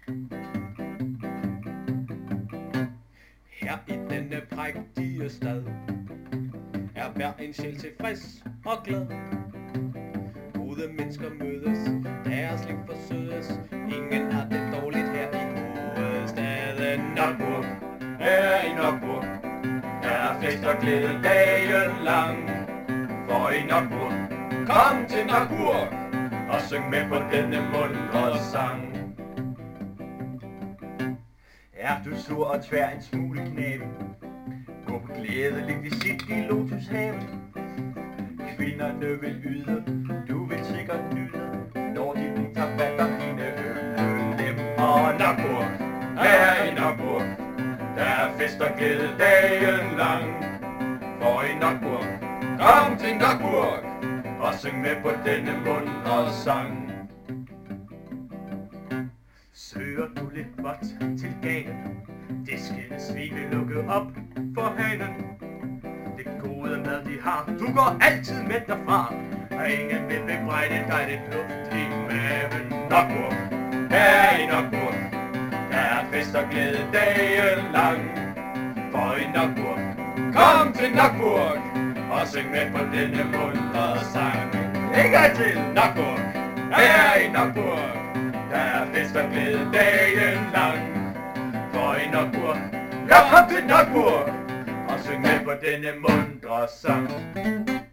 Her i denne prægtige stad er hver en sjæl tilfreds og glad. Gode mennesker mødes, deres liv forsødes. Ingen har det dårligt her i hovedstaden Nørrebro. Her i Nørrebro der er fest og glæde dagen lang. For i Nørrebro, kom til Nørrebro og syng med på denne muntre sang. Er du sur og tvær en smule knabe, gå på glædelig visit i Lotushaven. Kvinderne vil yde, du vil sikkert nyde, når de vil tage fat om dine yndelem. Og Nørrebro, her i Nørrebro, der er fest og glæde dagen lang. For i Nørrebro, kom til Nørrebro og syng med på denne muntre sang. Søger du lidt godt til gaden, det skillesvig vil lukke op for hanen. Det gode mad de har, du går altid med derfra, og ingen vil bebrejde dig det luft i maven. Nørrebro, her i Nørrebro, der er fest og glæde dagen lang. For i Nørrebro, kom til Nørrebro og syng med på denne muntre sang. En gang til! Nørrebro, her i Nørrebro, der er fest og glæde dagen lang. For i Nørrebro, Jeg kom til Nørrebro! og syng med på denne muntre sang.